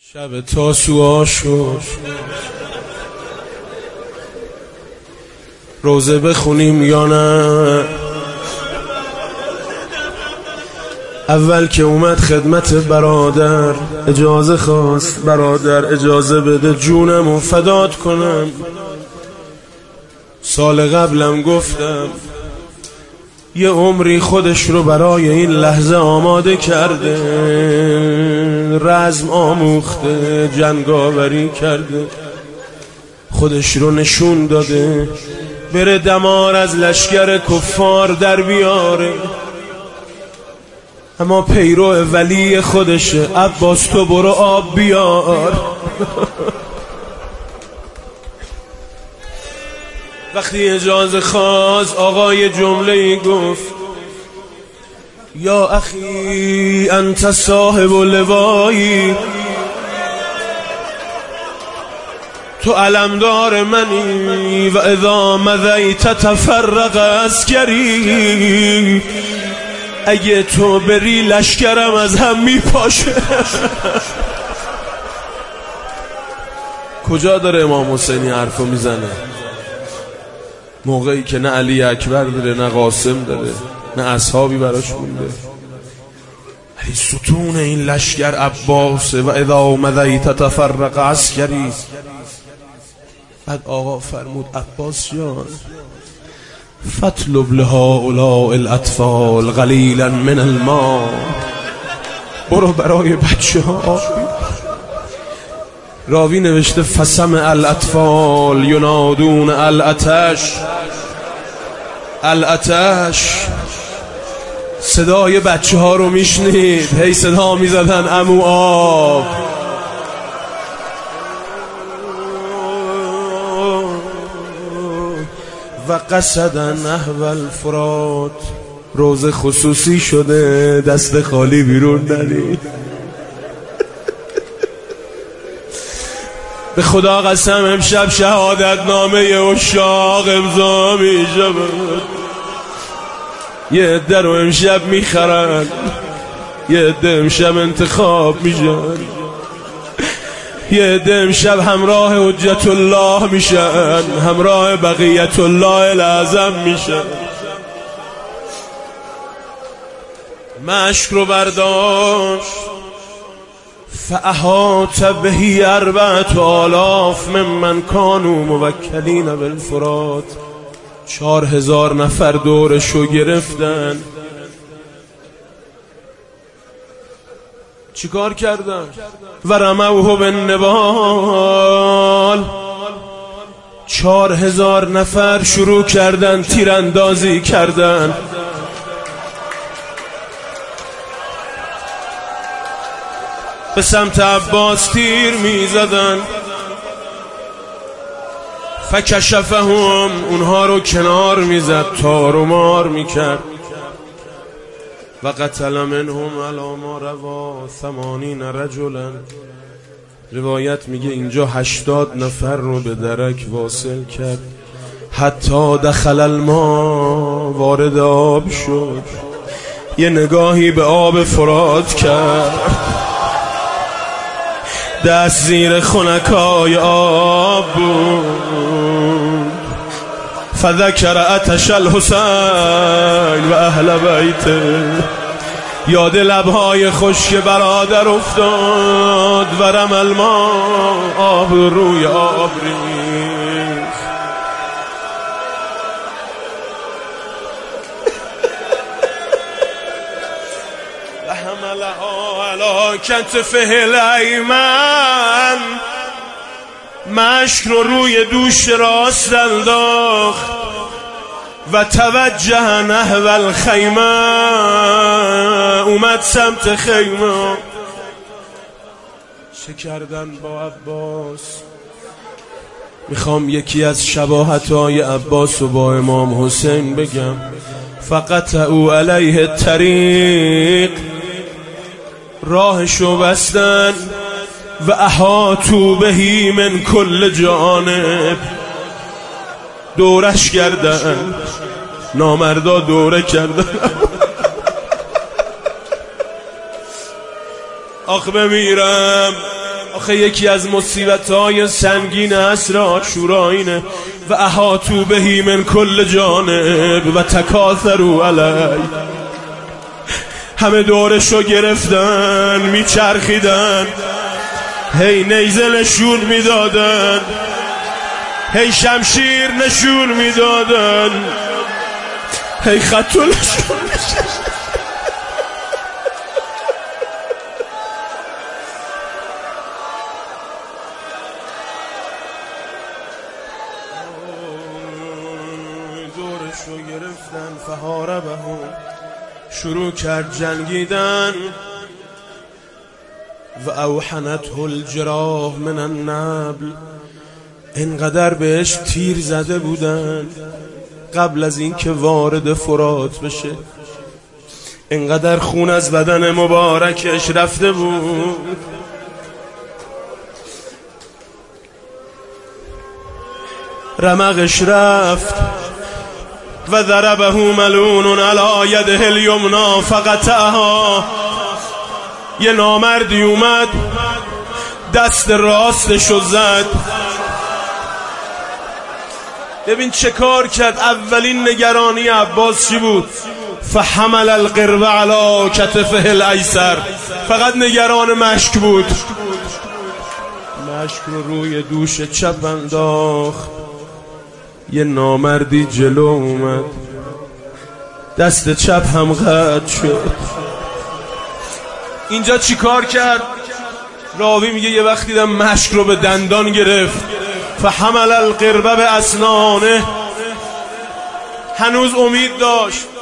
شب تاسوعا شد، روزه بخونیم یا نه؟ اول که اومد خدمت برادر اجازه خواست، برادر اجازه بده جونمو فدات کنم. سال قبلم گفتم یه عمری خودش رو برای این لحظه آماده کرده، رزم آموخته، جنگاوری کرده، خودش رو نشون داده بره دمار از لشکر کفار در بیاره، اما پیرو ولی خودشه. عباس تو برو آب بیار. وقتی اجازه خواست آقای جمله گفت یا اخی انت صاحب لوایی، تو علمدار منی و اذا مضیت تفرق عسکری، اگه تو بری لشکرم از هم میپاشه. کجا داره امام حسینی حرفو میزنه؟ موقعی که نه علی اکبر داره، نه قاسم داره، نه اصحابی براش مونده. ولی ستون این لشکر عباسه و اذا مضیت تفرق عسکری. بعد آقا فرمود عباس جان فاطلب لهؤلاء الاطفال قلیلا من الماء، برو برای بچه ها. راوی نوشته فسمع الاطفال ینادون الاتش، الاتش، صدای بچه ها رو میشنید، هی صدا میزدن عمو آب. و قصدن نحو الفرات، روز خصوصی شده دست خالی بیرون نری. به خدا قسم امشب شهادت نامه عشاق امضا میشه. یه عده رو امشب میخرن، یه عده امشب انتخاب میشن، یه عده امشب همراه حجت الله میشن، همراه بقیت الله الاعظم میشن. مشک رو برداشت فاحاط بهی 4000 ممن کانوا موکلین بالفرات، 4000 نفر دورشو گرفتن. چیکار کردن؟ و رموه بالنبال، 4000 نفر شروع کردن تیراندازی کردن. به سمت عباس تیر میزدن. فکشفهم، اونها رو کنار میزد، تار و مار میکرد. و قتل منهم علی ما روا 80 رجلا. روایت میگه اینجا 80 نفر رو به درک واصل کرد. حتی دخل الماء، وارد آب شد، یه نگاهی به آب فرات کرد، دست زیر خنکای آب بود. فذکر عطش الحسین و اهل بیته، یاد لبهای خشک برادر افتاد. و رم الماء، آب روی آب ریخت. و حملها علی کتفه الایمن، مشک رو روی دوش راست انداخت. و توجه نحو الخیمه، اومد سمت خیمه. چه کردن با عباس؟ میخوام یکی از شباهت‌های عباس رو با امام حسین بگم. فقطعوا علیه الطریق، راهشو بستن. و احاطوا بهی من کل جانب، دورش کردن، نامردا دوره کردن. آخ بمیرم، آخه یکی از مصیبت‌های سنگین عصر عاشورا اینه و احاطوا به من کل جانب و تکاثروا علی. همه دورشو گرفتن میچرخیدن، هی نیزه نشون میدادن، هی شمشیر نشون میدادن، هی خطو نشون میدادن. دورشو گرفتن فحاربهم، شروع کرد جنگیدن و اوحنته الجراح من النبل. اینقدر بهش تیر زده بودن قبل از اینکه وارد فرات بشه، اینقدر خون از بدن مبارکش رفته بود. رمقش رفت و ضربه ملعون علی یده الیمنا فقطعها. یه نامردی اومد دست راستشو زد. ببین چه کار کرد. اولین نگرانی عباس چی بود؟ فحمل القرب علی کتفه الایسر. فقط نگران مشک بود. مشک رو روی دوش چپ انداخت. یه نامردی جلو اومد، دست چپ هم قطع شد. اینجا چی کار کرد؟ راوی میگه یه وقت دیدم مشک رو به دندان گرفت. فحمل القرب به اسنانه. هنوز امید داشت.